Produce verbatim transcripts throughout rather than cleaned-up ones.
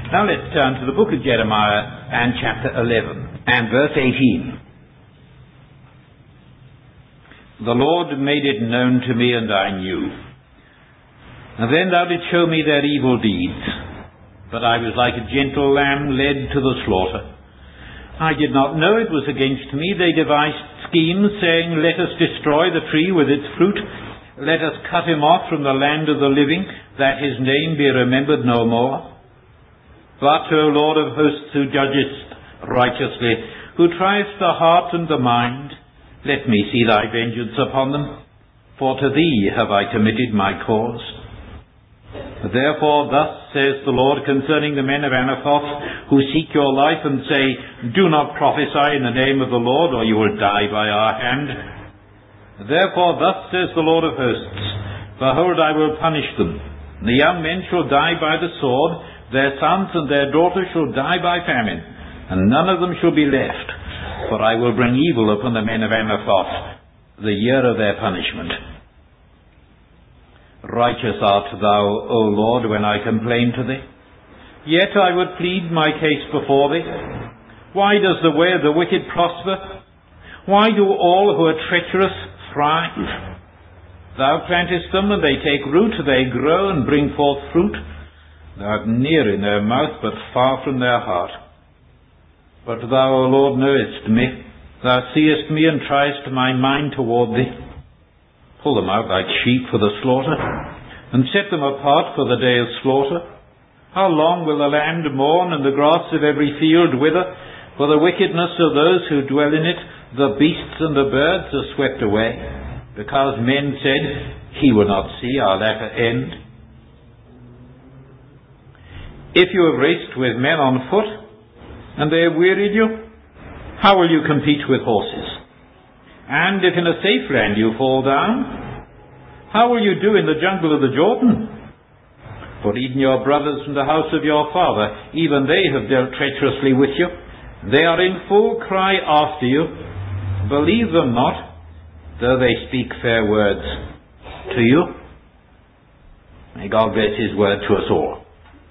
Now let's turn to the book of Jeremiah and chapter eleven and verse eighteen. The Lord made it known to me, and I knew. And then thou didst show me their evil deeds. But I was like a gentle lamb led to the slaughter. I did not know it was against me. They devised schemes, saying, Let us destroy the tree with its fruit. Let us cut him off from the land of the living, that his name be remembered no more. But, O Lord of hosts, who judgest righteously, who triest the heart and the mind, let me see thy vengeance upon them, for to thee have I committed my cause. Therefore thus says the Lord concerning the men of Anathoth, who seek your life and say, Do not prophesy in the name of the Lord, or you will die by our hand. Therefore thus says the Lord of hosts, Behold, I will punish them. The young men shall die by the sword, their sons and their daughters shall die by famine, and none of them shall be left. For I will bring evil upon the men of Anathoth, the year of their punishment. Righteous art thou, O Lord, when I complain to thee. Yet I would plead my case before thee. Why does the way of the wicked prosper? Why do all who are treacherous thrive? Thou plantest them, and they take root, they grow and bring forth fruit. Thou art near in their mouth, but far from their heart. But thou, O Lord, knowest me. Thou seest me, and triest my mind toward thee. Pull them out like sheep for the slaughter, and set them apart for the day of slaughter. How long will the land mourn, and the grass of every field wither? For the wickedness of those who dwell in it, the beasts and the birds are swept away, because men said, He will not see our latter end. If you have raced with men on foot, and they have wearied you, how will you compete with horses? And if in a safe land you fall down, how will you do in the jungle of the Jordan? For even your brothers from the house of your father, even they have dealt treacherously with you. They are in full cry after you. Believe them not, though they speak fair words to you. May God bless His word to us all.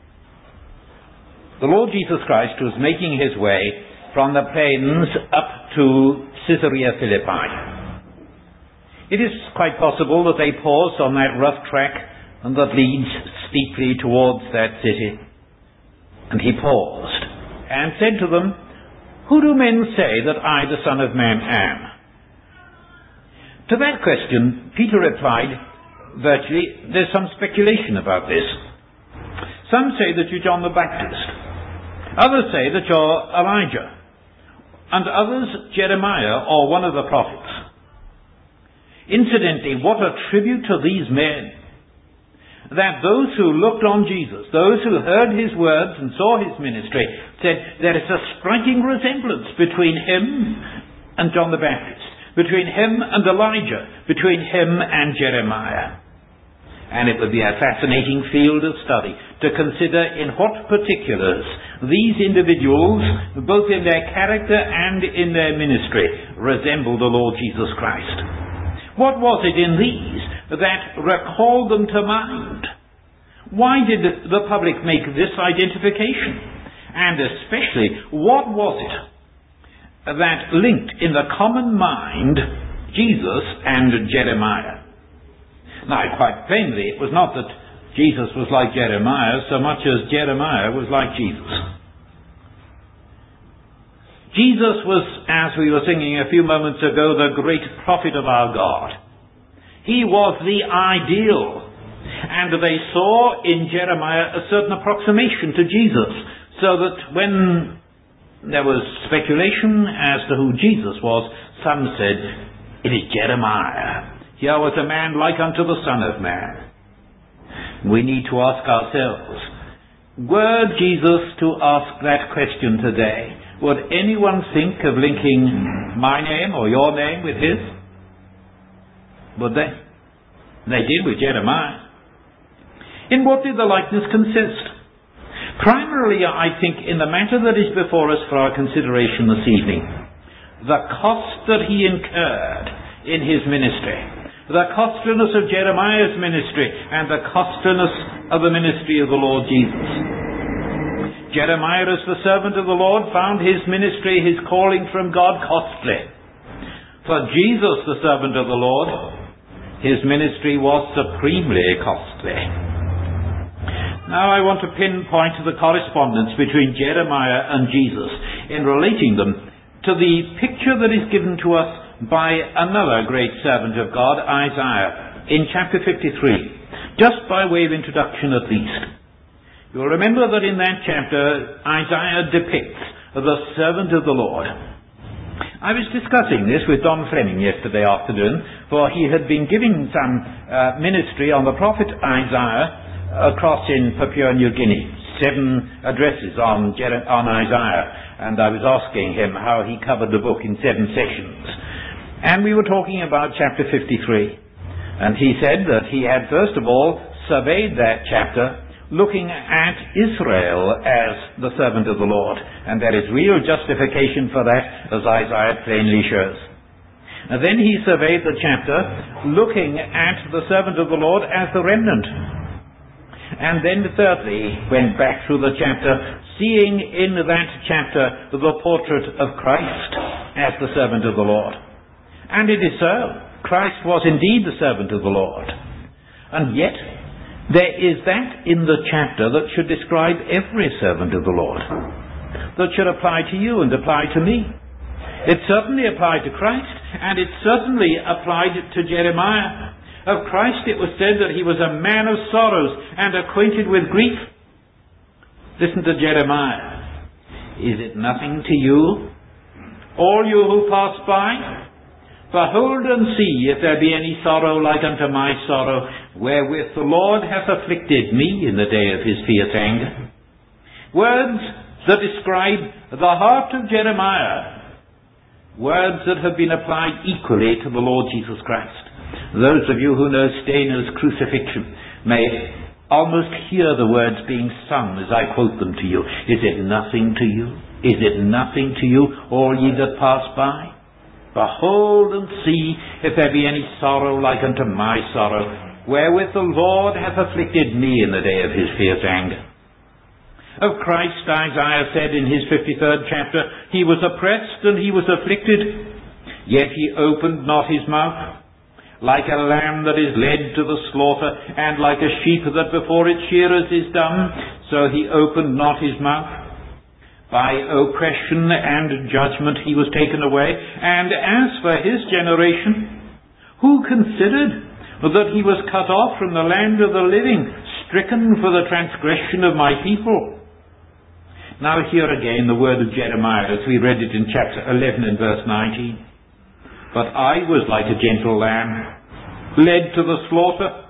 The Lord Jesus Christ was making His way from the plains up to Caesarea Philippi. It is quite possible that they paused on that rough track and that leads steeply towards that city. And He paused and said to them, Who do men say that I, the Son of Man, am? To that question, Peter replied, Virtually, there's some speculation about this. Some say that you're John the Baptist. Others say that you're Elijah, and others Jeremiah or one of the prophets. Incidentally, what a tribute to these men, that those who looked on Jesus, those who heard His words and saw His ministry, said there is a striking resemblance between Him and John the Baptist, between Him and Elijah, between Him and Jeremiah. And it would be a fascinating field of study to consider in what particulars these individuals, both in their character and in their ministry, resemble the Lord Jesus Christ. What was it in these that recalled them to mind? Why did the public make this identification? And especially, what was it that linked in the common mind Jesus and Jeremiah? Now, quite plainly, it was not that Jesus was like Jeremiah so much as Jeremiah was like Jesus. Jesus was, as we were singing a few moments ago, the great prophet of our God. He was the ideal. And they saw in Jeremiah a certain approximation to Jesus, so that when there was speculation as to who Jesus was, some said, It is Jeremiah. Here was a man like unto the Son of Man. We need to ask ourselves, were Jesus to ask that question today, would anyone think of linking my name or your name with his? Would they? They did with Jeremiah. In what did the likeness consist? Primarily, I think, in the matter that is before us for our consideration this evening. The cost that he incurred in his ministry. The costliness of Jeremiah's ministry and the costliness of the ministry of the Lord Jesus. Jeremiah, as the servant of the Lord, found his ministry, his calling from God, costly. For Jesus, the servant of the Lord, his ministry was supremely costly. Now I want to pinpoint the correspondence between Jeremiah and Jesus in relating them to the picture that is given to us by another great servant of God, Isaiah, in chapter fifty-three, just by way of introduction at least. You'll remember that in that chapter, Isaiah depicts the servant of the Lord. I was discussing this with Don Fleming yesterday afternoon, for he had been giving some uh, ministry on the prophet Isaiah across in Papua New Guinea, seven addresses on, Jer- on Isaiah, and I was asking him how he covered the book in seven sections. And we were talking about chapter fifty-three, and he said that he had first of all surveyed that chapter looking at Israel as the servant of the Lord, and there is real justification for that, as Isaiah plainly shows. And then he surveyed the chapter looking at the servant of the Lord as the remnant. And then thirdly, went back through the chapter, seeing in that chapter the portrait of Christ as the servant of the Lord. And it is so. Christ was indeed the servant of the Lord. And yet, there is that in the chapter that should describe every servant of the Lord, that should apply to you and apply to me. It certainly applied to Christ, and it certainly applied to Jeremiah. Of Christ it was said that he was a man of sorrows and acquainted with grief. Listen to Jeremiah. Is it nothing to you, all you who pass by? Behold and see if there be any sorrow like unto my sorrow, wherewith the Lord hath afflicted me in the day of his fierce anger. Words that describe the heart of Jeremiah. Words that have been applied equally to the Lord Jesus Christ. Those of you who know Stainer's Crucifixion may almost hear the words being sung as I quote them to you. Is it nothing to you? Is it nothing to you, all ye that pass by? Behold and see if there be any sorrow like unto my sorrow, wherewith the Lord hath afflicted me in the day of his fierce anger. Of Christ, Isaiah said in his fifty-third chapter, he was oppressed and he was afflicted, yet he opened not his mouth. Like a lamb that is led to the slaughter, and like a sheep that before its shearers is dumb, so he opened not his mouth. By oppression and judgment he was taken away. And as for his generation, who considered that he was cut off from the land of the living, stricken for the transgression of my people? Now here again the word of Jeremiah, as we read it in chapter eleven and verse nineteen. But I was like a gentle lamb, led to the slaughter.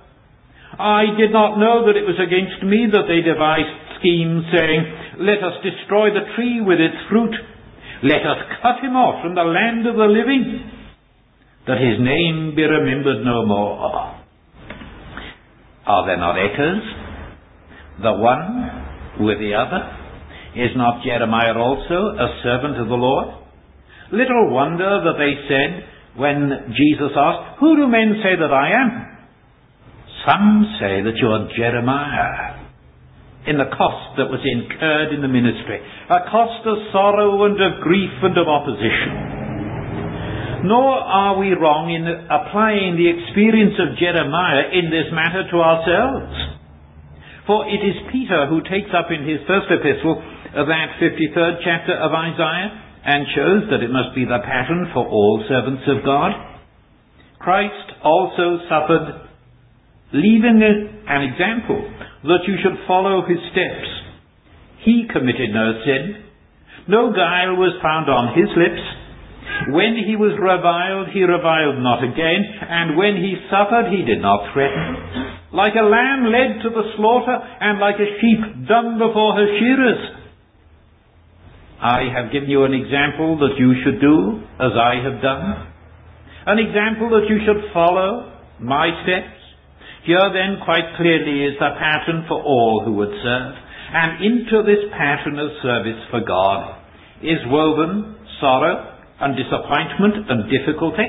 I did not know that it was against me that they devised schemes, saying, let us destroy the tree with its fruit. Let us cut him off from the land of the living, that his name be remembered no more. Are there not echoes? The one with the other? Is not Jeremiah also a servant of the Lord? Little wonder that they said, when Jesus asked, who do men say that I am? Some say that you are Jeremiah, in the cost that was incurred in the ministry, a cost of sorrow and of grief and of opposition. Nor are we wrong in applying the experience of Jeremiah in this matter to ourselves. For it is Peter who takes up in his first epistle that fifty-third chapter of Isaiah and shows that it must be the pattern for all servants of God. Christ also suffered, leaving an example that you should follow his steps. He committed no sin. No guile was found on his lips. When he was reviled, he reviled not again. And when he suffered, he did not threaten. Like a lamb led to the slaughter, and like a sheep dumb before her shearers. I have given you an example that you should do as I have done. An example that you should follow my steps. Here then quite clearly is the pattern for all who would serve. And into this pattern of service for God is woven sorrow and disappointment and difficulty.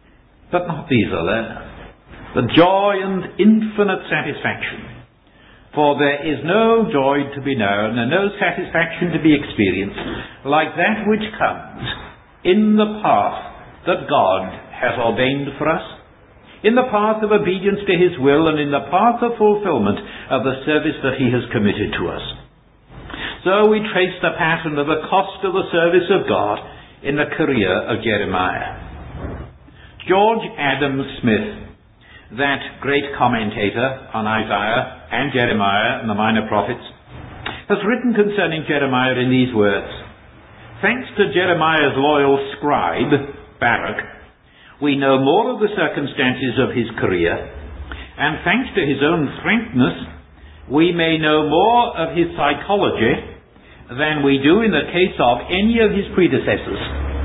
But not these are there. The joy and infinite satisfaction. For there is no joy to be known and no satisfaction to be experienced like that which comes in the path that God has ordained for us, in the path of obedience to His will and in the path of fulfillment of the service that He has committed to us. So we trace the pattern of the cost of the service of God in the career of Jeremiah. George Adam Smith, that great commentator on Isaiah and Jeremiah and the minor prophets, has written concerning Jeremiah in these words: thanks to Jeremiah's loyal scribe, Baruch, we know more of the circumstances of his career, and thanks to his own frankness, we may know more of his psychology than we do in the case of any of his predecessors.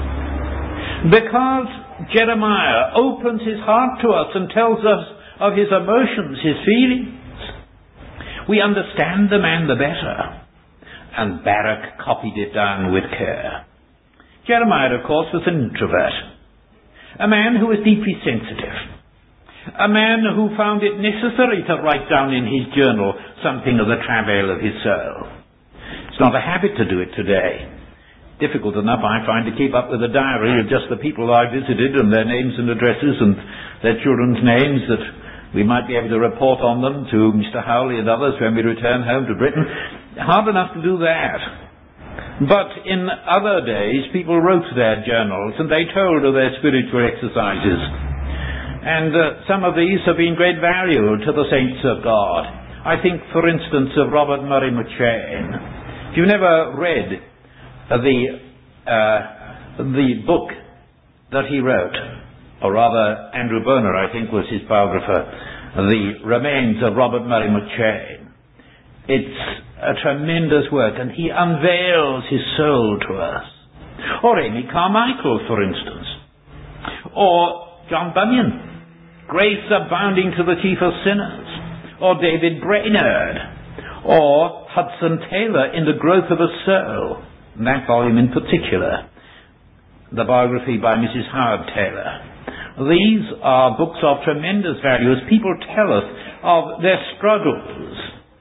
Because Jeremiah opens his heart to us and tells us of his emotions, his feelings, we understand the man the better. And Baruch copied it down with care. Jeremiah, of course, was an introvert, a man who was deeply sensitive, a man who found it necessary to write down in his journal something of the travail of his soul. It's not a habit to do it today. Difficult enough, I find, to keep up with a diary of just the people I visited and their names and addresses and their children's names, that we might be able to report on them to Mister Howley and others when we return home to Britain. Hard enough to do that. But in other days, people wrote their journals and they told of their spiritual exercises. And uh, some of these have been great value to the saints of God. I think, for instance, of Robert Murray McCheyne. If you've never read uh, the, uh, the book that he wrote, or rather Andrew Bonar, I think, was his biographer, The Remains of Robert Murray McCheyne, it's a tremendous work, and he unveils his soul to us. Or Amy Carmichael, for instance. Or John Bunyan, Grace Abounding to the Chief of Sinners. Or David Brainerd. Or Hudson Taylor in The Growth of a Soul. And that volume in particular. The biography by Missus Howard Taylor. These are books of tremendous value as people tell us of their struggles,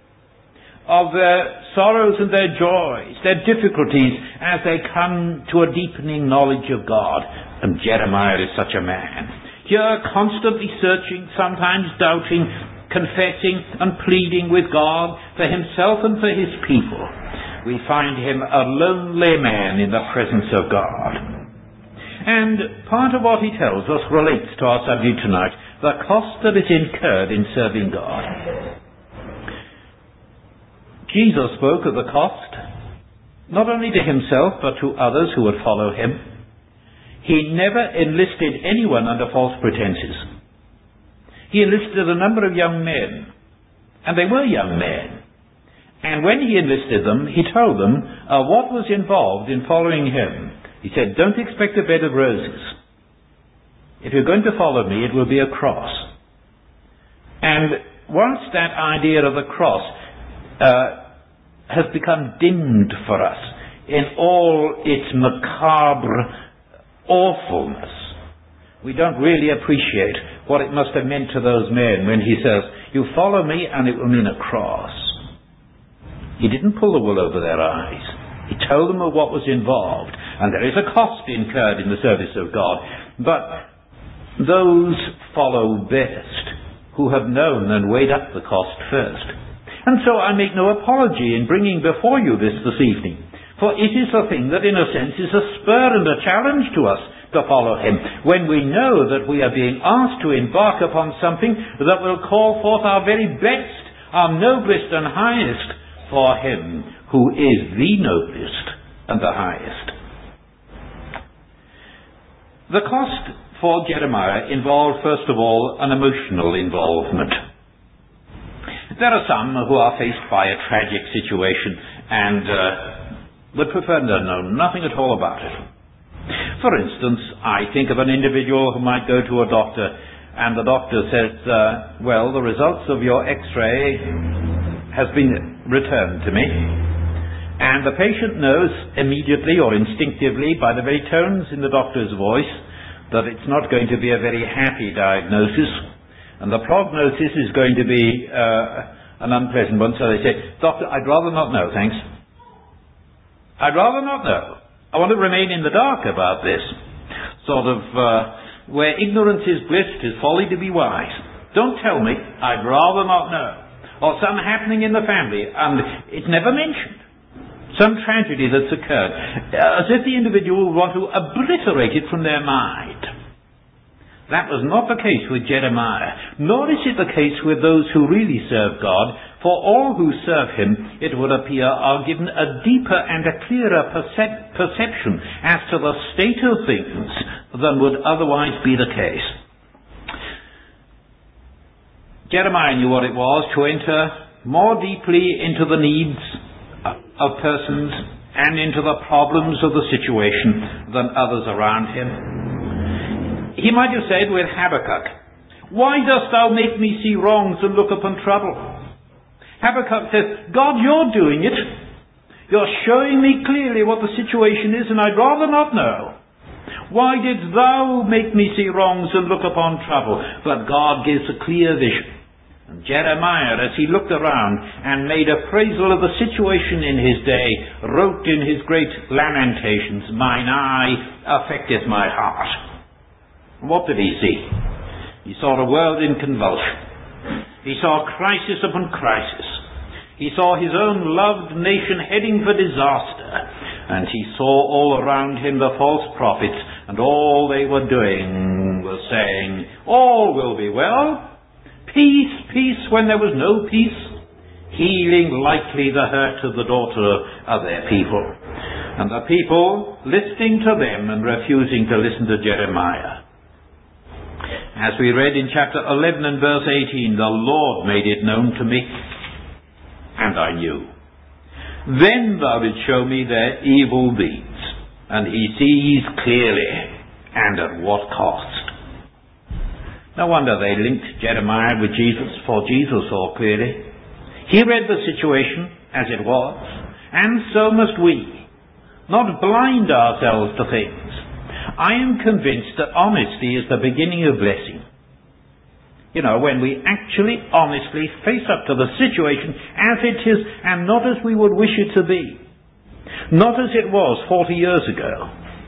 of their sorrows and their joys, their difficulties as they come to a deepening knowledge of God. And Jeremiah is such a man. Here, constantly searching, sometimes doubting, confessing and pleading with God for himself and for his people. We find him a lonely man in the presence of God. And part of what he tells us relates to our subject tonight, the cost that is incurred in serving God. Jesus spoke of the cost, not only to himself, but to others who would follow him. He never enlisted anyone under false pretenses. He enlisted a number of young men, and they were young men. And when he enlisted them, he told them uh, what was involved in following him. He said, don't expect a bed of roses. If you're going to follow me, it will be a cross. And whilst that idea of the cross uh, has become dimmed for us in all its macabre awfulness, we don't really appreciate what it must have meant to those men when he says, you follow me and it will mean a cross. He didn't pull the wool over their eyes. He told them of what was involved. And there is a cost incurred in the service of God. But those follow best who have known and weighed up the cost first. And so I make no apology in bringing before you this this evening. For it is a thing that in a sense is a spur and a challenge to us to follow him, when we know that we are being asked to embark upon something that will call forth our very best, our noblest and highest, for him who is the noblest and the highest. The cost for Jeremiah involved, first of all, an emotional involvement. There are some who are faced by a tragic situation and uh, would prefer to know nothing at all about it. For instance, I think of an individual who might go to a doctor and the doctor says, uh, well, the results of your x-ray has been returned to me. And the patient knows immediately or instinctively by the very tones in the doctor's voice that it's not going to be a very happy diagnosis, and the prognosis is going to be uh, an unpleasant one, so they say, Doctor, I'd rather not know, thanks. I'd rather not know. I want to remain in the dark about this. Sort of, uh, where ignorance is bliss, 'tis folly to be wise. Don't tell me, I'd rather not know. Or some happening in the family, and it's never mentioned. Some tragedy that's occurred, as if the individual would want to obliterate it from their mind. That was not the case with Jeremiah, nor is it the case with those who really serve God, for all who serve him, it would appear, are given a deeper and a clearer percep- perception as to the state of things than would otherwise be the case. Jeremiah knew what it was to enter more deeply into the needs of persons and into the problems of the situation than others around him. He might have said with Habakkuk, "Why dost thou make me see wrongs and look upon trouble?" Habakkuk says, "God, you're doing it. You're showing me clearly what the situation is, and I'd rather not know. Why didst thou make me see wrongs and look upon trouble?" But God gives a clear vision. And Jeremiah, as he looked around and made appraisal of the situation in his day, wrote in his great Lamentations, "Mine eye affecteth my heart." What did he see? He saw the world in convulsion. He saw crisis upon crisis. He saw his own loved nation heading for disaster. And he saw all around him the false prophets, and all they were doing was saying, "All will be well. Peace, peace," when there was no peace, healing lightly the hurt of the daughter of their people. And the people listening to them and refusing to listen to Jeremiah. As we read in chapter eleven and verse eighteen, "The Lord made it known to me, and I knew. Then thou didst show me their evil deeds." And he sees clearly, and at what cost. No wonder they linked Jeremiah with Jesus, for Jesus saw clearly. He read the situation as it was, and so must we. Not blind ourselves to things. I am convinced that honesty is the beginning of blessing. You know, when we actually honestly face up to the situation as it is, and not as we would wish it to be. Not as it was forty years ago.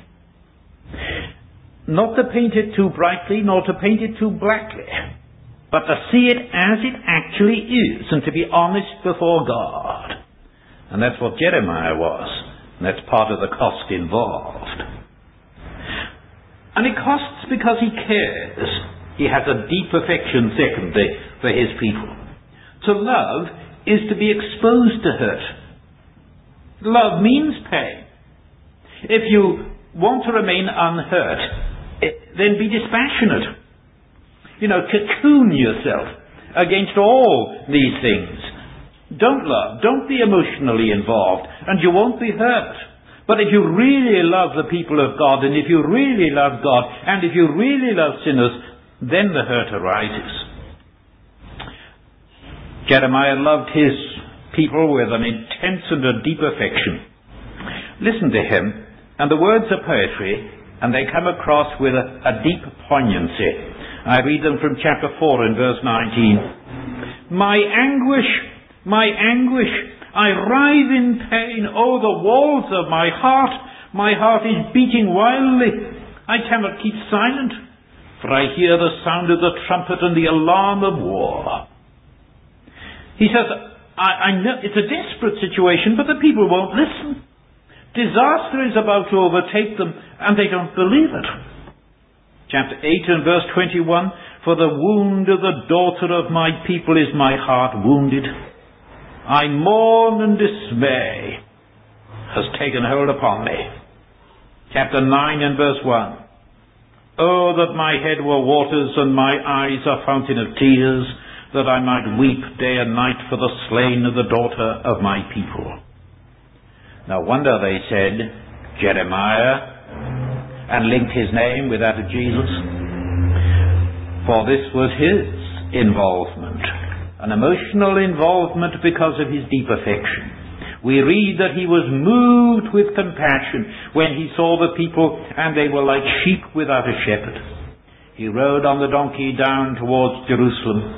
Not to paint it too brightly, nor to paint it too blackly, but to see it as it actually is, and to be honest before God. And that's what Jeremiah was, and that's part of the cost involved. And it costs because he cares. He has a deep affection, secondly, for his people. To love is to be exposed to hurt. Love means pain. If you want to remain unhurt, then be dispassionate. You know, cocoon yourself against all these things. Don't love. Don't be emotionally involved, and you won't be hurt. But if you really love the people of God, and if you really love God, and if you really love sinners, then the hurt arises. Jeremiah loved his people with an intense and a deep affection. Listen to him, and the words are poetry, and they come across with a, a deep poignancy. I read them from chapter four and verse nineteen. "My anguish, my anguish, I writhe in pain. Oh, the walls of my heart, my heart is beating wildly. I cannot keep silent, for I hear the sound of the trumpet and the alarm of war." He says, I, I know it's a desperate situation, but the people won't listen. Disaster is about to overtake them, and they don't believe it. Chapter eight and verse twenty-one, "For the wound of the daughter of my people is my heart wounded. I mourn, and dismay has taken hold upon me." Chapter nine and verse one, "Oh, that my head were waters, and my eyes a fountain of tears, that I might weep day and night for the slain of the daughter of my people." No wonder they said Jeremiah and linked his name with that of Jesus. For this was his involvement, an emotional involvement because of his deep affection. We read that he was moved with compassion when he saw the people, and they were like sheep without a shepherd. He rode on the donkey down towards Jerusalem,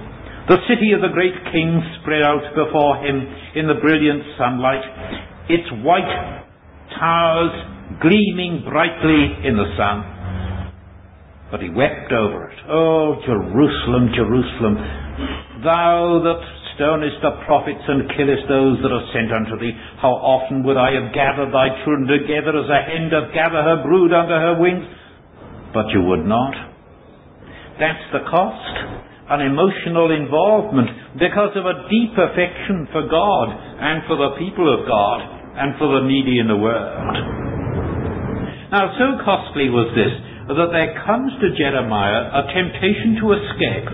The city of the great king spread out before him in the brilliant sunlight, its white towers gleaming brightly in the sun. But he wept over it. Oh, Jerusalem, Jerusalem, thou that stonest the prophets and killest those that are sent unto thee, how often would I have gathered thy children together as a hen doth gather her brood under her wings? But you would not. That's the cost. An emotional involvement because of a deep affection for God and for the people of God and for the needy in the world. Now, so costly was this that there comes to Jeremiah a temptation to escape.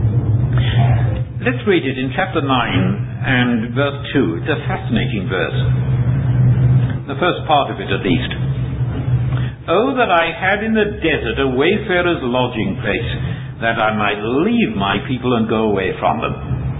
Let's read it in chapter nine and verse two. It's a fascinating verse. The first part of it, at least. Oh, that I had in the desert a wayfarer's lodging place, that I might leave my people and go away from them.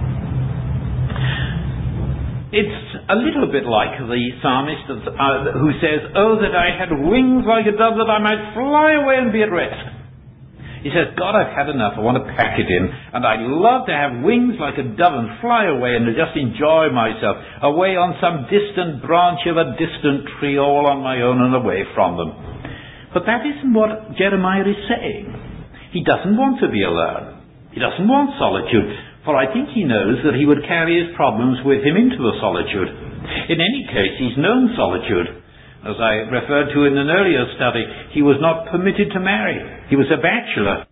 It's a little bit like the psalmist who says, oh, that I had wings like a dove, that I might fly away and be at rest. He says, God, I've had enough. I want to pack it in. And I'd love to have wings like a dove and fly away and just enjoy myself, away on some distant branch of a distant tree, all on my own and away from them. But that isn't what Jeremiah is saying. He doesn't want to be alone. He doesn't want solitude, for I think he knows that he would carry his problems with him into the solitude. In any case, he's known solitude. As I referred to in an earlier study, he was not permitted to marry. He was a bachelor.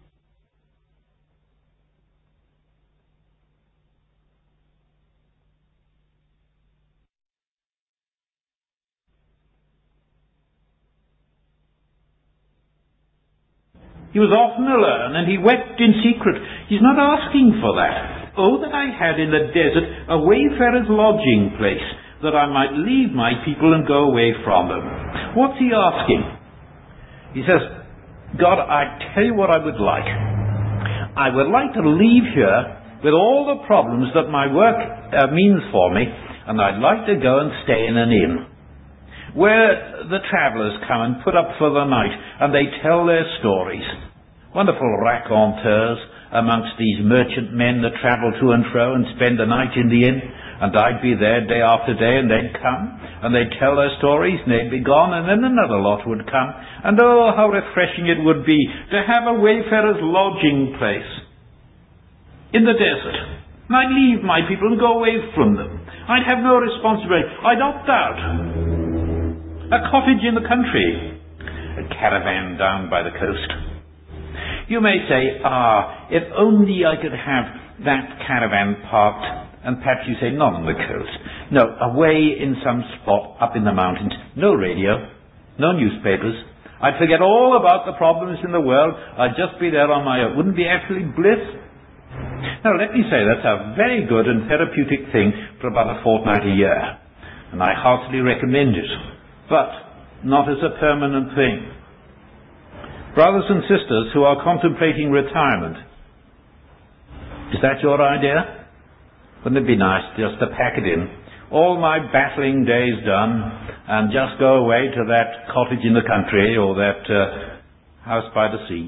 He was often alone, and he wept in secret. He's not asking for that. Oh, that I had in the desert a wayfarer's lodging place, that I might leave my people and go away from them. What's he asking? He says, God, I tell you what I would like. I would like to leave here with all the problems that my work uh, means for me, and I'd like to go and stay in an inn, where the travellers come and put up for the night, and they tell their stories. Wonderful raconteurs amongst these merchant men that travel to and fro and spend the night in the inn, and I'd be there day after day, and they'd come, and they'd tell their stories, and they'd be gone, and then another lot would come, and oh, how refreshing it would be to have a wayfarer's lodging place in the desert. And I'd leave my people and go away from them. I'd have no responsibility. I'd opt out. A cottage in the country, a caravan down by the coast. You may say, ah, if only I could have that caravan parked, and perhaps you say not on the coast. No, away in some spot up in the mountains. No radio, no newspapers. I'd forget all about the problems in the world. I'd just be there on my own. Wouldn't it be actually bliss? Now, let me say that's a very good and therapeutic thing for about a fortnight a year, and I heartily recommend it. But not as a permanent thing. Brothers and sisters who are contemplating retirement, is that your idea? Wouldn't it be nice just to pack it in? All my battling days done, and just go away to that cottage in the country or that uh, house by the sea.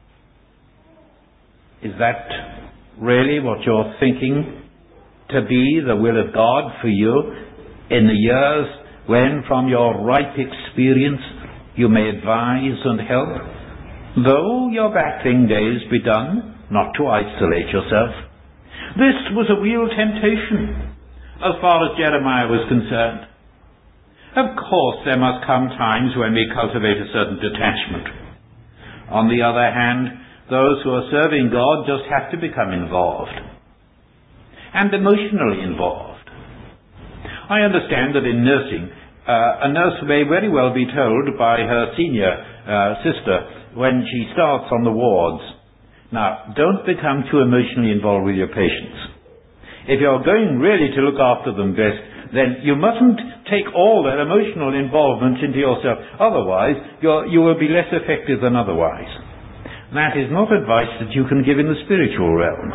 Is that really what you're thinking to be the will of God for you in the years when from your ripe experience you may advise and help, though your battling days be done, not to isolate yourself? This was a real temptation as far as Jeremiah was concerned. Of course there must come times when we cultivate a certain detachment. On the other hand, those who are serving God just have to become involved, and emotionally involved. I understand that in nursing, uh, a nurse may very well be told by her senior uh, sister when she starts on the wards, now, don't become too emotionally involved with your patients. If you're going really to look after them best, then you mustn't take all their emotional involvement into yourself. Otherwise, you're, you will be less effective than otherwise. That is not advice that you can give in the spiritual realm.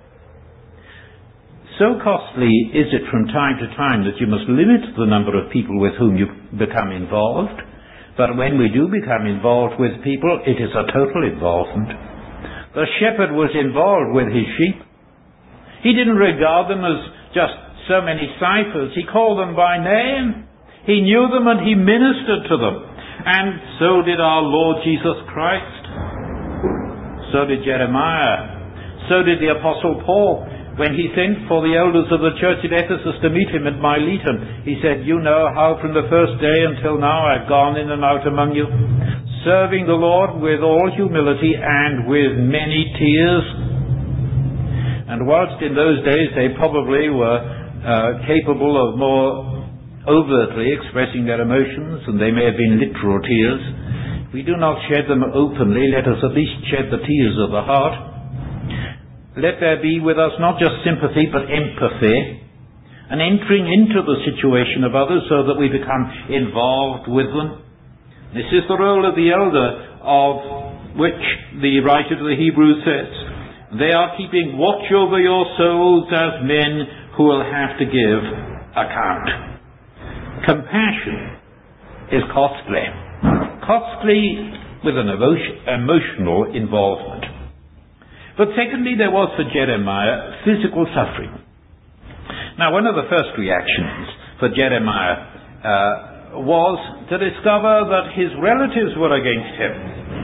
So costly is it from time to time that you must limit the number of people with whom you become involved. But when we do become involved with people, it is a total involvement. The shepherd was involved with his sheep. He didn't regard them as just so many ciphers. He called them by name. He knew them and he ministered to them. And so did our Lord Jesus Christ. So did Jeremiah. So did the Apostle Paul. When he sent for the elders of the church at Ephesus to meet him at Miletum, he said, "You know how from the first day until now I've gone in and out among you, serving the Lord with all humility and with many tears." And whilst in those days they probably were uh, capable of more overtly expressing their emotions, and they may have been literal tears, if we do not shed them openly, let us at least shed the tears of the heart. Let there be with us not just sympathy but empathy, and entering into the situation of others so that we become involved with them. This is the role of the elder, of which the writer to the Hebrews says, "They are keeping watch over your souls as men who will have to give account." Compassion is costly. Costly with an emotion, emotional involvement. But secondly, there was for Jeremiah physical suffering. Now, one of the first reactions for Jeremiah uh, was to discover that his relatives were against him,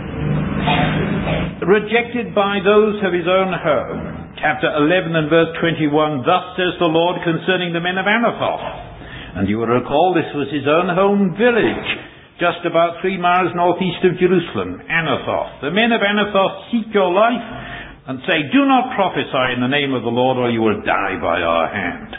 rejected by those of his own home. Chapter eleven and verse twenty-one, "Thus says the Lord concerning the men of Anathoth." And you will recall this was his own home village, just about three miles northeast of Jerusalem, Anathoth. "The men of Anathoth seek your life and say, 'Do not prophesy in the name of the Lord, or you will die by our hand.'"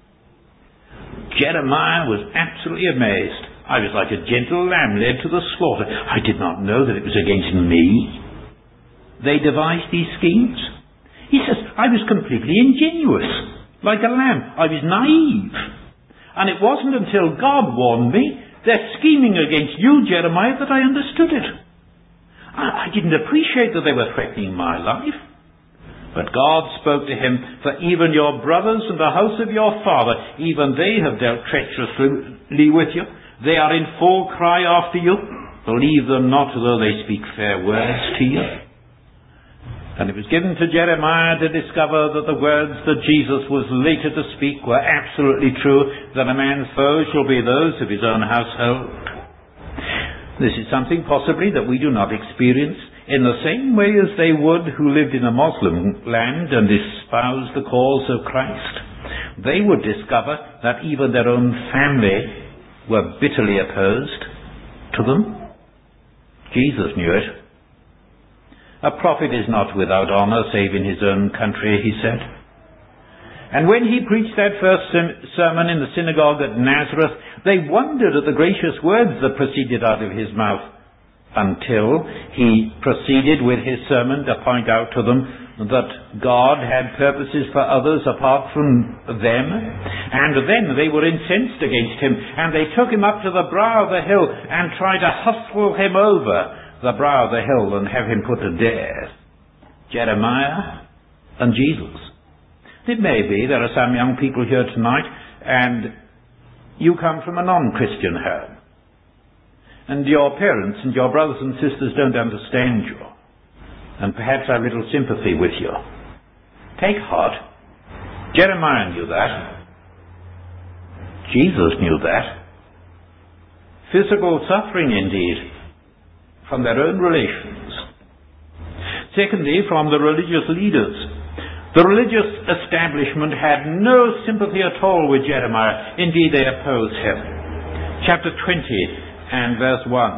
Jeremiah was absolutely amazed. "I was like a gentle lamb led to the slaughter. I did not know that it was against me they devised these schemes." He says, "I was completely ingenuous, like a lamb. I was naive. And it wasn't until God warned me, 'They're scheming against you, Jeremiah,' that I understood it. I, I didn't appreciate that they were threatening my life. But God spoke to him, 'For even your brothers and the house of your father, even they have dealt treacherously with you. They are in full cry after you. Believe them not, though they speak fair words to you.'" And it was given to Jeremiah to discover that the words that Jesus was later to speak were absolutely true, that a man's foes shall be those of his own household. This is something possibly that we do not experience in the same way as they would who lived in a Muslim land and espoused the cause of Christ. They would discover that even their own family were bitterly opposed to them. Jesus knew it. "A prophet is not without honor save in his own country," he said. And when he preached that first sermon in the synagogue at Nazareth, they wondered at the gracious words that proceeded out of his mouth, until he proceeded with his sermon to point out to them that God had purposes for others apart from them. And then they were incensed against him, and they took him up to the brow of the hill and tried to hustle him over the brow of the hill and have him put to death. Jeremiah and Jesus. It may be there are some young people here tonight, and you come from a non-Christian home, and your parents and your brothers and sisters don't understand you, and perhaps have little sympathy with you. Take heart. Jeremiah knew that. Jesus knew that. Physical suffering indeed, from their own relations. Secondly, from the religious leaders. The religious establishment had no sympathy at all with Jeremiah. Indeed, they opposed him. Chapter twenty and verse one.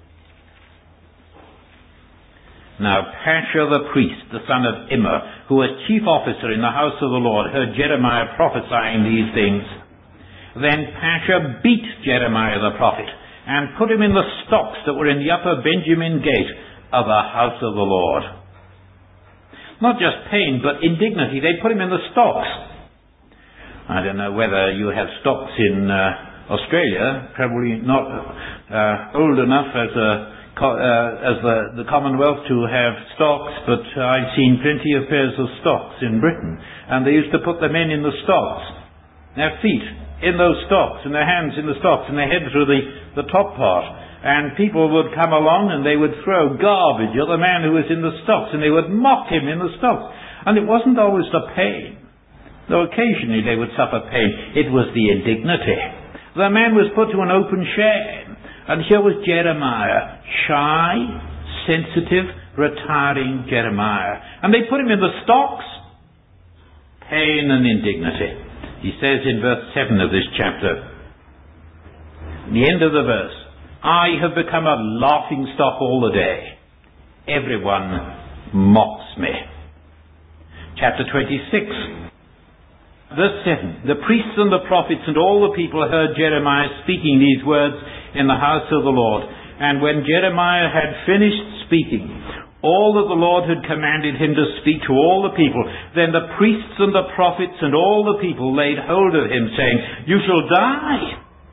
"Now Pashur the priest, the son of Immer, who was chief officer in the house of the Lord, heard Jeremiah prophesying these things. Then Pashur beat Jeremiah the prophet, and put him in the stocks that were in the upper Benjamin gate of the house of the Lord." Not just pain, but indignity. They put him in the stocks. I don't know whether you have stocks in uh, Australia, probably not uh, old enough as a Uh, as the, the Commonwealth to have stocks, but I've seen plenty of pairs of stocks in Britain, and they used to put the men in the stocks, their feet in those stocks, and their hands in the stocks, and their head through the, the top part, and people would come along and they would throw garbage at the man who was in the stocks, and they would mock him in the stocks, and it wasn't always the pain. Though occasionally they would suffer pain, it was the indignity. The man was put to an open shame. And here was Jeremiah, shy, sensitive, retiring Jeremiah. And they put him in the stocks. Pain and indignity. He says in verse seven of this chapter, the end of the verse, I have become a laughing stock all the day. Everyone mocks me. Chapter twenty-six, verse seven, the priests and the prophets and all the people heard Jeremiah speaking these words in the house of the Lord. And when Jeremiah had finished speaking all that the Lord had commanded him to speak to all the people, then the priests and the prophets and all the people laid hold of him, saying, you shall die.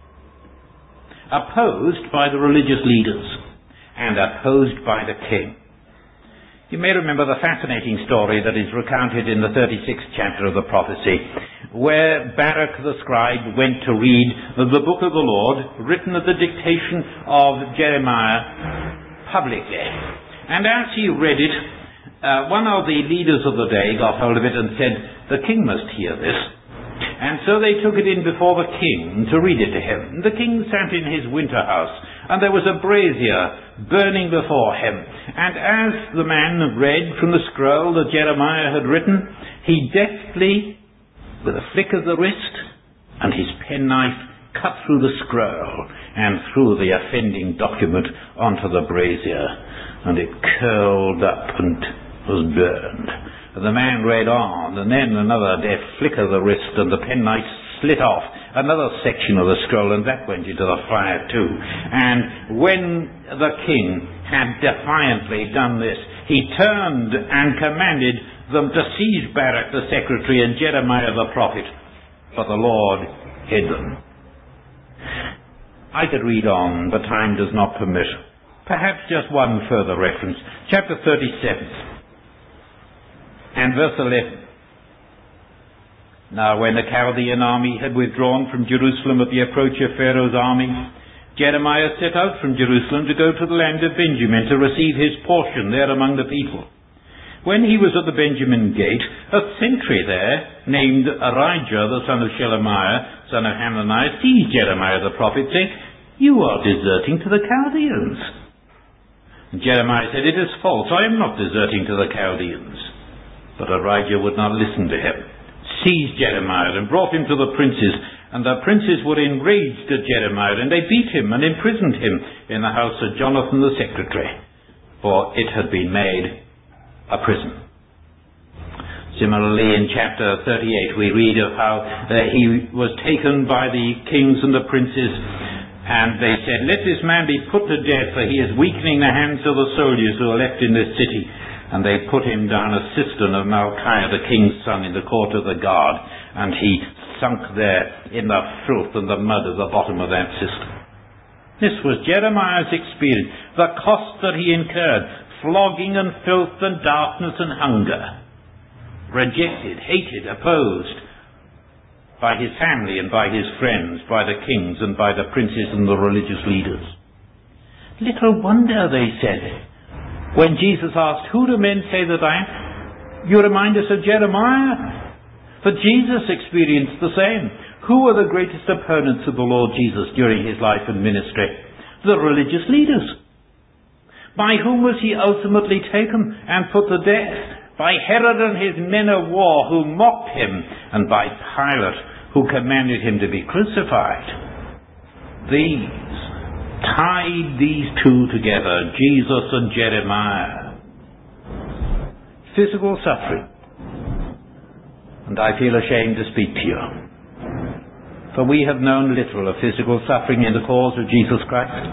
Opposed by the religious leaders and opposed by the king. You may remember the fascinating story that is recounted in the thirty-sixth chapter of the prophecy, where Baruch the scribe went to read the book of the Lord, written at the dictation of Jeremiah, publicly. And as he read it, uh, one of the leaders of the day got hold of it and said, the king must hear this. And so they took it in before the king to read it to him. The king sat in his winter house, and there was a brazier burning before him. And as the man read from the scroll that Jeremiah had written, he deftly, with a flick of the wrist and his penknife, cut through the scroll and threw the offending document onto the brazier, and it curled up and was burned. And the man read on, and then another deft flick of the wrist, and the penknife slit off another section of the scroll, and that went into the fire too. And when the king had defiantly done this, he turned and commanded them to seize Baruch the secretary and Jeremiah the prophet, but the Lord hid them. I could read on, but time does not permit. Perhaps just one further reference. Chapter thirty-seven. And verse eleven. Now when the Chaldean army had withdrawn from Jerusalem at the approach of Pharaoh's army, Jeremiah set out from Jerusalem to go to the land of Benjamin to receive his portion there among the people. When he was at the Benjamin gate, a sentry there, named Arijah, the son of Shelemiah, son of Hananiah, seized Jeremiah the prophet, saying, you are deserting to the Chaldeans. And Jeremiah said, it is false, I am not deserting to the Chaldeans. But Arijah would not listen to him, seized Jeremiah and brought him to the princes. And the princes were enraged at Jeremiah, and they beat him and imprisoned him in the house of Jonathan the secretary, for it had been made a prison. Similarly, in chapter thirty-eight, we read of how uh, he was taken by the kings and the princes, and they said, let this man be put to death, for he is weakening the hands of the soldiers who are left in this city. And they put him down a cistern of Malchiah, the king's son, in the court of the guard, and he sunk there in the filth and the mud of the bottom of that cistern. This was Jeremiah's experience, the cost that he incurred, flogging and filth and darkness and hunger, rejected, hated, opposed by his family and by his friends, by the kings and by the princes and the religious leaders. Little wonder, they said, when Jesus asked, who do men say that I am? You remind us of Jeremiah. For Jesus experienced the same. Who were the greatest opponents of the Lord Jesus during his life and ministry? The religious leaders. By whom was he ultimately taken and put to death? By Herod and his men of war who mocked him, and by Pilate who commanded him to be crucified. These tied these two together, Jesus and Jeremiah. Physical suffering. And I feel ashamed to speak to you, for we have known little of physical suffering in the cause of Jesus Christ.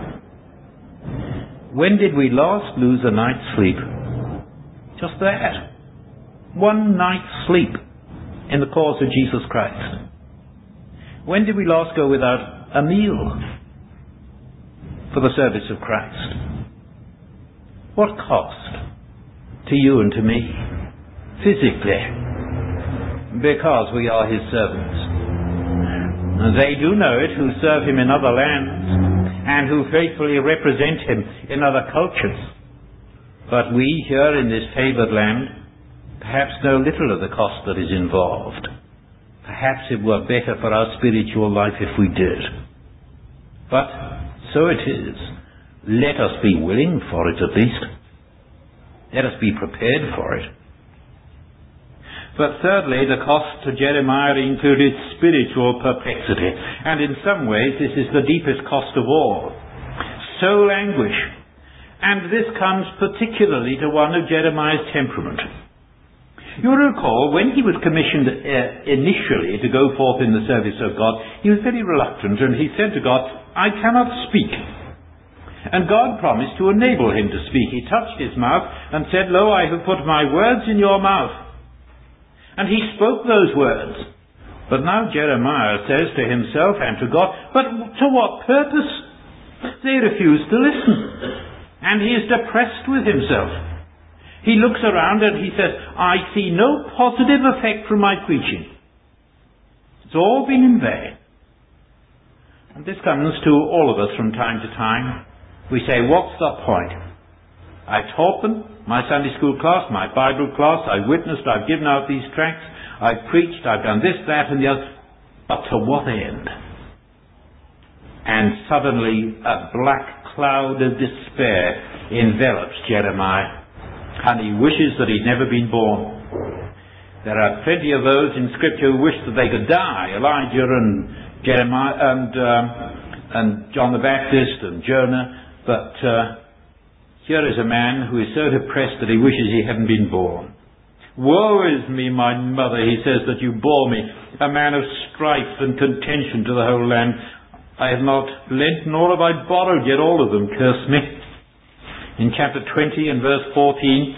When did we last lose a night's sleep? Just that. One night's sleep in the cause of Jesus Christ. When did we last go without a meal for the service of Christ? What cost to you and to me, physically, because we are his servants? And they do know it who serve him in other lands and who faithfully represent him in other cultures. But we here in this favored land perhaps know little of the cost that is involved. Perhaps it were better for our spiritual life if we did. But so it is. Let us be willing for it at least. Let us be prepared for it. But thirdly, the cost to Jeremiah included spiritual perplexity. And in some ways, this is the deepest cost of all. Soul anguish. And this comes particularly to one of Jeremiah's temperament. You recall, when he was commissioned uh, initially to go forth in the service of God, he was very reluctant, and he said to God, I cannot speak. And God promised to enable him to speak. He touched his mouth and said, Lo, I have put my words in your mouth. And he spoke those words. But now Jeremiah says to himself and to God, but to what purpose? They refuse to listen. And he is depressed with himself. He looks around and he says, I see no positive effect from my preaching. It's all been in vain. And this comes to all of us from time to time. We say, what's the point? I taught them, my Sunday school class, my Bible class, I witnessed, I've given out these tracts, I've preached, I've done this, that and the other. But to what end? And suddenly a black cloud of despair envelops Jeremiah. And he wishes that he'd never been born. There are plenty of those in Scripture who wish that they could die. Elijah and Jeremiah and um, and John the Baptist and Jonah. But uh, here is a man who is so depressed that he wishes he hadn't been born. Woe is me, my mother, he says, that you bore me, a man of strife and contention to the whole land. I have not lent nor have I borrowed, yet all of them curse me. In chapter twenty and verse fourteen,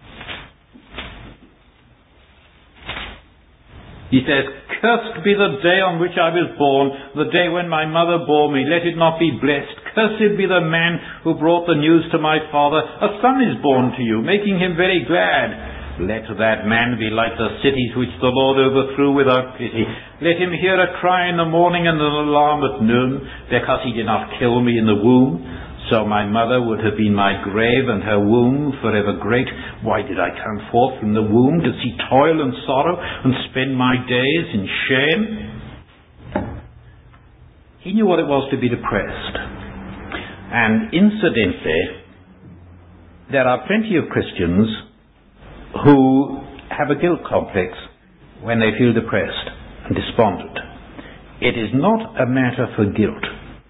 he says, Cursed be the day on which I was born, the day when my mother bore me. Let it not be blessed. Cursed be the man who brought the news to my father. A son is born to you, making him very glad. Let that man be like the cities which the Lord overthrew without pity. Let him hear a cry in the morning and an alarm at noon, because he did not kill me in the womb. So my mother would have been my grave, and her womb forever great. Why did I come forth from the womb to see toil and sorrow, and spend my days in shame? He knew what it was to be depressed. And incidentally, there are plenty of Christians who have a guilt complex when they feel depressed and despondent. It is not a matter for guilt.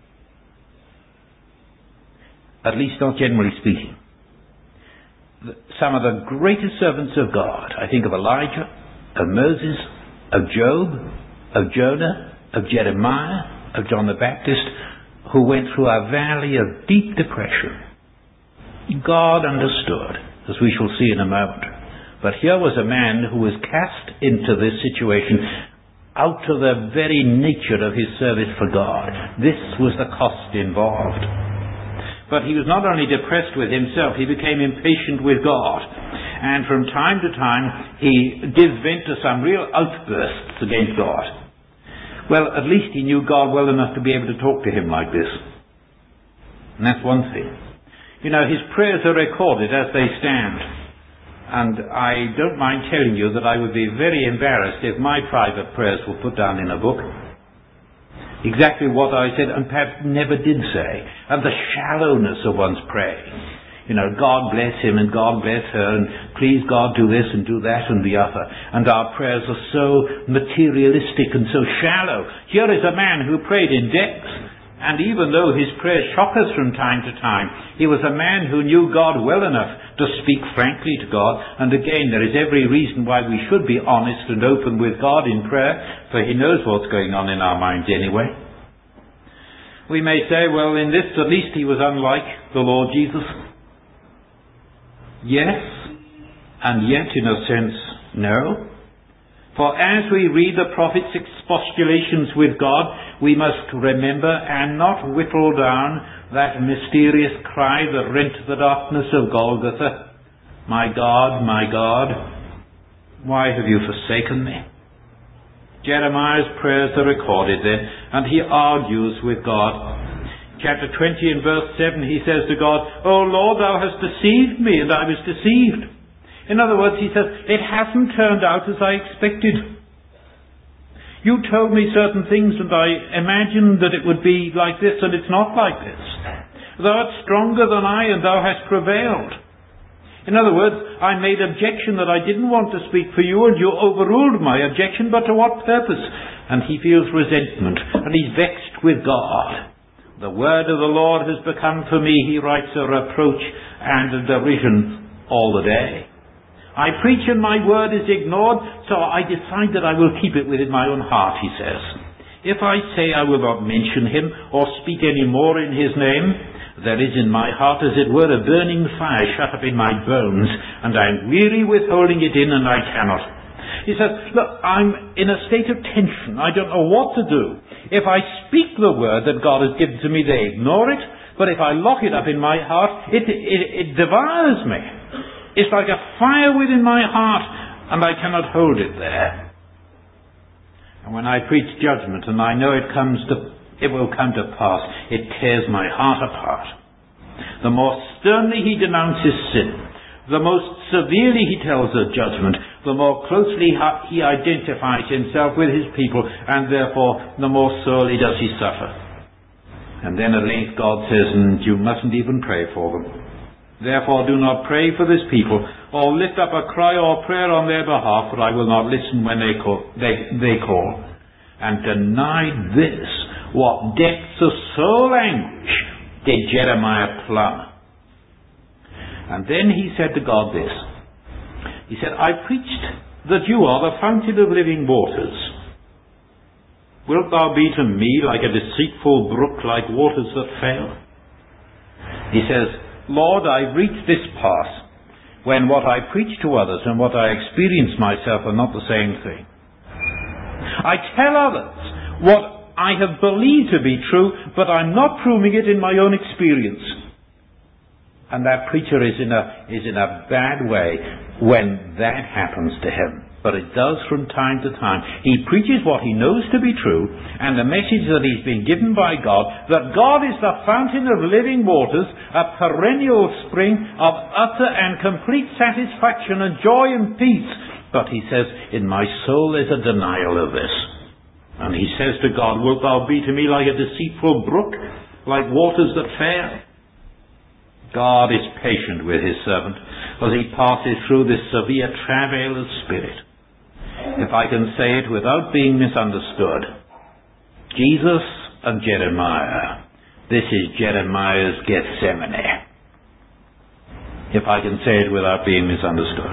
At least not generally speaking. Some of the greatest servants of God, I think of Elijah, of Moses, of Job, of Jonah, of Jeremiah, of John the Baptist, who went through a valley of deep depression. God understood, as we shall see in a moment. But here was a man who was cast into this situation out of the very nature of his service for God. This was the cost involved. But he was not only depressed with himself, he became impatient with God. And from time to time, he gives vent to some real outbursts against God. Well, at least he knew God well enough to be able to talk to him like this. And that's one thing. You know, his prayers are recorded as they stand. And I don't mind telling you that I would be very embarrassed if my private prayers were put down in a book. Exactly what I said and perhaps never did say. And the shallowness of one's praying. You know, God bless him and God bless her and please God do this and do that and the other. And our prayers are so materialistic and so shallow. Here is a man who prayed in depth. And even though his prayers shock us from time to time, he was a man who knew God well enough to speak frankly to God. And again, there is every reason why we should be honest and open with God in prayer, for he knows what's going on in our minds anyway. We may say, well, in this at least he was unlike the Lord Jesus. Yes, and yet in a sense, no. For as we read the prophet's expostulations with God, we must remember and not whittle down that mysterious cry that rent the darkness of Golgotha. My God, my God, why have you forsaken me? Jeremiah's prayers are recorded there, and he argues with God. Chapter twenty and verse seven, he says to God, O Lord, thou hast deceived me, and I was deceived. In other words, he says, it hasn't turned out as I expected. You told me certain things and I imagined that it would be like this, and it's not like this. Thou art stronger than I, and thou hast prevailed. In other words, I made objection that I didn't want to speak for you, and you overruled my objection, but to what purpose? And he feels resentment, and he's vexed with God. The word of the Lord has become for me, he writes, a reproach and a derision all the day. I preach and my word is ignored, so I decide that I will keep it within my own heart, he says. If I say I will not mention him or speak any more in his name, there is in my heart as it were a burning fire shut up in my bones, and I am weary with holding it in, and I cannot. He says, look, I'm in a state of tension. I don't know what to do. If I speak the word that God has given to me, they ignore it. But if I lock it up in my heart, it, it, it devours me. It's like a fire within my heart, and I cannot hold it there. And when I preach judgment, and I know it comes to, it will come to pass, it tears my heart apart. The more sternly he denounces sin, the most severely he tells of judgment, the more closely he identifies himself with his people, and therefore the more sorely does he suffer. And then at length God says, and you mustn't even pray for them. Therefore do not pray for this people, or lift up a cry or prayer on their behalf, for I will not listen when they call. They, they call. And denied this, what depths of soul anguish did Jeremiah plumb. And then he said to God this. He said, I preached that you are the fountain of living waters. Wilt thou be to me like a deceitful brook, like waters that fail? He says, Lord, I've reached this pass when what I preach to others and what I experience myself are not the same thing. I tell others what I have believed to be true, but I'm not proving it in my own experience. And that preacher is in a, is in a bad way when that happens to him. But it does from time to time. He preaches what he knows to be true, and the message that he's been given by God, that God is the fountain of living waters, a perennial spring of utter and complete satisfaction and joy and peace. But he says, in my soul there's a denial of this. And he says to God, wilt thou be to me like a deceitful brook, like waters that fail? God is patient with his servant as he passes through this severe travail of spirit. If I can say it without being misunderstood, Jesus and Jeremiah, this is Jeremiah's Gethsemane. If I can say it without being misunderstood.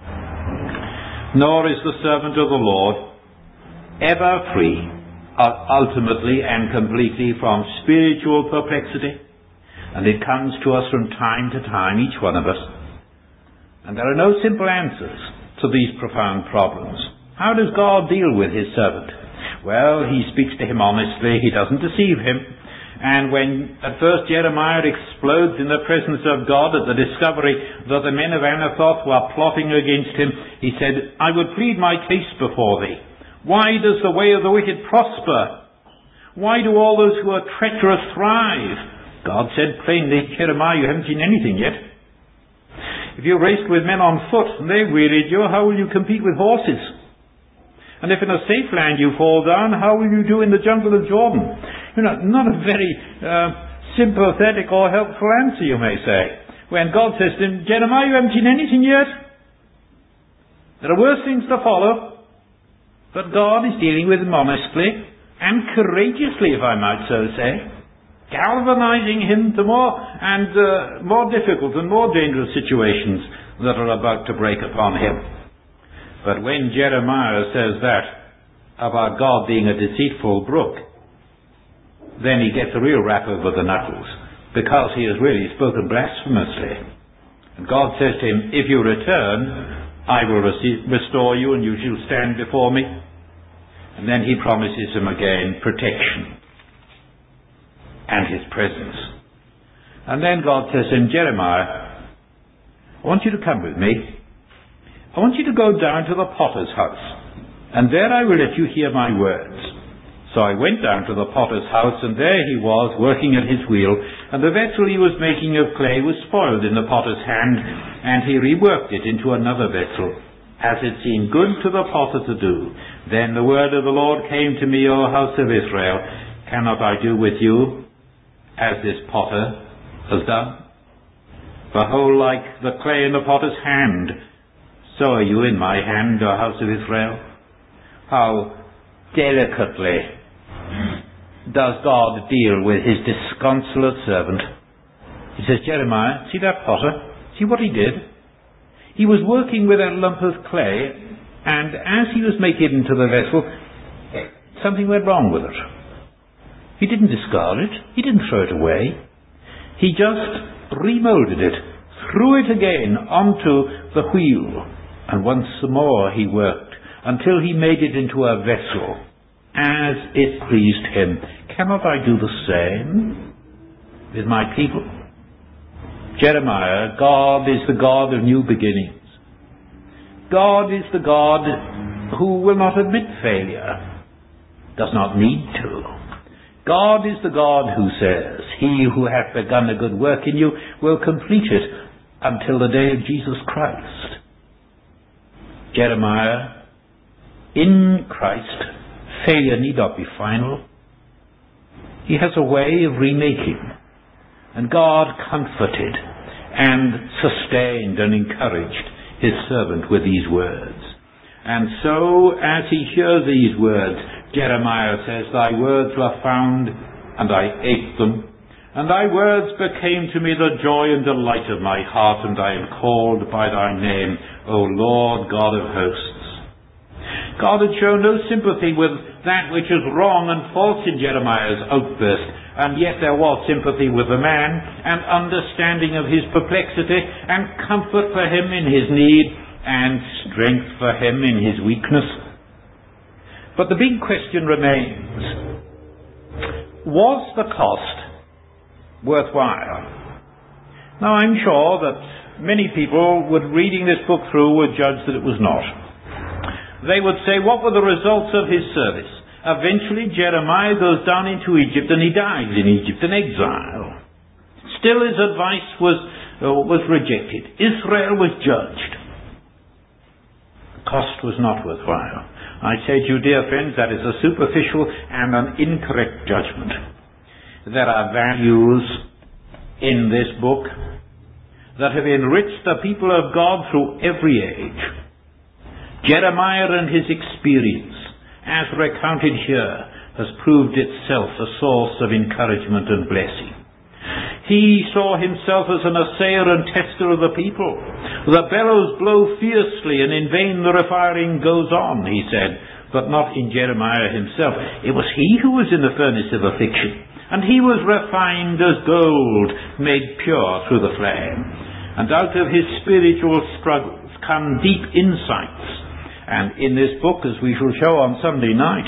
Nor is the servant of the Lord ever free, ultimately and completely, from spiritual perplexity. And it comes to us from time to time, each one of us. And there are no simple answers to these profound problems. How does God deal with his servant? Well, he speaks to him honestly. He doesn't deceive him. And when at first Jeremiah explodes in the presence of God at the discovery that the men of Anathoth were plotting against him, he said, I would plead my case before thee. Why does the way of the wicked prosper? Why do all those who are treacherous thrive? God said plainly, Jeremiah, you haven't seen anything yet. If you raced with men on foot and they wearied you, how will you compete with horses? And if in a safe land you fall down, how will you do in the jungle of Jordan? You know, not a very uh, sympathetic or helpful answer, you may say. When God says to him, Jeremiah, you haven't seen anything yet. There are worse things to follow. But God is dealing with him honestly and courageously, if I might so say, galvanizing him to more and uh, more difficult and more dangerous situations that are about to break upon him. But when Jeremiah says that about God being a deceitful brook, then he gets a real rap over the knuckles, because he has really spoken blasphemously. And God says to him, if you return, I will receive, restore you, and you shall stand before me. And then he promises him again protection and his presence. And then God says to him, Jeremiah, I want you to come with me. I want you to go down to the potter's house, and there I will let you hear my words. So I went down to the potter's house, and there he was, working at his wheel, and the vessel he was making of clay was spoiled in the potter's hand, and he reworked it into another vessel, as it seemed good to the potter to do. Then the word of the Lord came to me, O house of Israel, cannot I do with you as this potter has done? Behold, like the clay in the potter's hand, so are you in my hand, O house of Israel. How delicately does God deal with his disconsolate servant. He says, Jeremiah, see that potter? See what he did? He was working with that lump of clay, and as he was making it into the vessel, something went wrong with it. He didn't discard it. He didn't throw it away. He just remolded it, threw it again onto the wheel, and once more he worked until he made it into a vessel as it pleased him. Cannot I do the same with my people? Jeremiah, God is the God of new beginnings. God is the God who will not admit failure, does not need to. God is the God who says, he who hath begun a good work in you will complete it until the day of Jesus Christ. Jeremiah, in Christ, failure need not be final. He has a way of remaking, and God comforted and sustained and encouraged his servant with these words. And so, as he hears these words, Jeremiah says, Thy words were found, and I ate them, and thy words became to me the joy and delight of my heart, and I am called by thy name, O Lord God of hosts. God had shown no sympathy with that which is wrong and false in Jeremiah's outburst, and yet there was sympathy with the man, and understanding of his perplexity, and comfort for him in his need, and strength for him in his weakness. But the big question remains, was the cost worthwhile? Now, I'm sure that many people would, reading this book through, would judge that it was not. They would say, what were the results of his service? Eventually, Jeremiah goes down into Egypt, and he dies in Egypt in exile. Still, his advice was, uh, was rejected. Israel was judged. The cost was not worthwhile. I say to you, dear friends, that is a superficial and an incorrect judgment. There are values in this book that have enriched the people of God through every age. Jeremiah and his experience, as recounted here, has proved itself a source of encouragement and blessing. He saw himself as an assayer and tester of the people. The bellows blow fiercely, and in vain the refiring goes on, he said, but not in Jeremiah himself. It was he who was in the furnace of affliction, and he was refined as gold, made pure through the flame. And out of his spiritual struggles come deep insights. And in this book, as we shall show on Sunday night,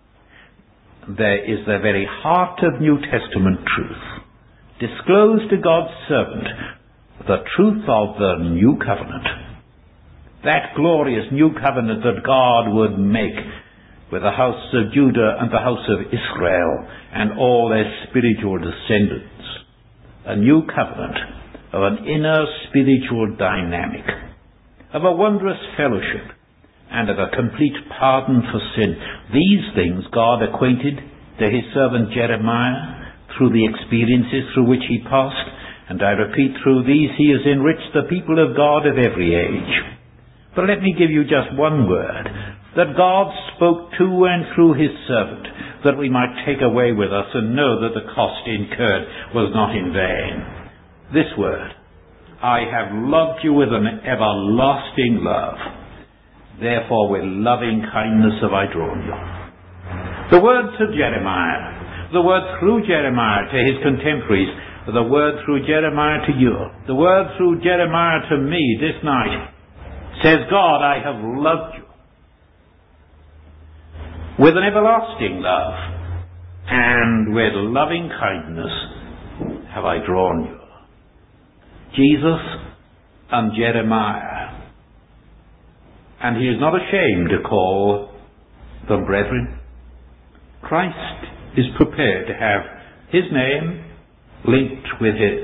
there is the very heart of New Testament truth. Disclosed to God's servant the truth of the new covenant. That glorious new covenant that God would make with the house of Judah and the house of Israel and all their spiritual descendants. A new covenant of an inner spiritual dynamic, of a wondrous fellowship, and of a complete pardon for sin. These things God acquainted to his servant Jeremiah through the experiences through which he passed, and I repeat, through these he has enriched the people of God of every age. But let me give you just one word that God spoke to and through his servant, that we might take away with us and know that the cost incurred was not in vain. This word, I have loved you with an everlasting love. Therefore with loving kindness have I drawn you. The word to Jeremiah, the word through Jeremiah to his contemporaries, the word through Jeremiah to you, the word through Jeremiah to me this night, says, God, I have loved you with an everlasting love, and with loving kindness have I drawn you. Jesus and Jeremiah. And he is not ashamed to call them brethren. Christ is prepared to have his name linked with his.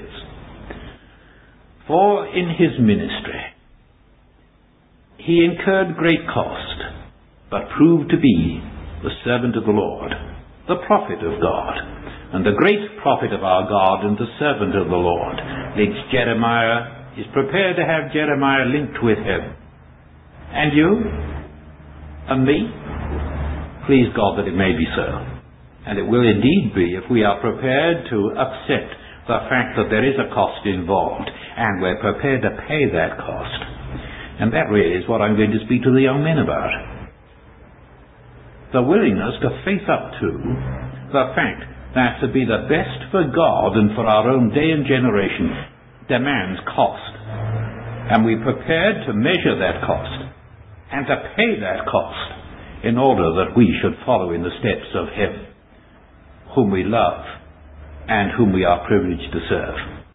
For in his ministry, he incurred great cost. but proved to be the servant of the Lord, the prophet of God, and the great prophet of our God and the servant of the Lord. Links Jeremiah, is prepared to have Jeremiah linked with him. And you? And me? Please God that it may be so. And it will indeed be if we are prepared to accept the fact that there is a cost involved, and we're prepared to pay that cost. And that really is what I'm going to speak to the young men about. The willingness to face up to the fact that to be the best for God and for our own day and generation demands cost. And we're prepared to measure that cost and to pay that cost in order that we should follow in the steps of Him whom we love and whom we are privileged to serve.